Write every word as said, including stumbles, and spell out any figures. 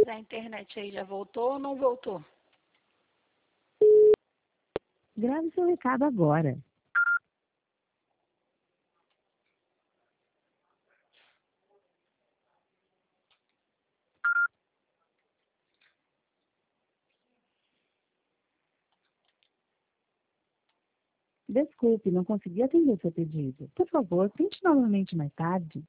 da internet aí já voltou ou não voltou? Grave seu recado agora. Desculpe, não consegui atender seu pedido. Por favor, tente novamente mais tarde.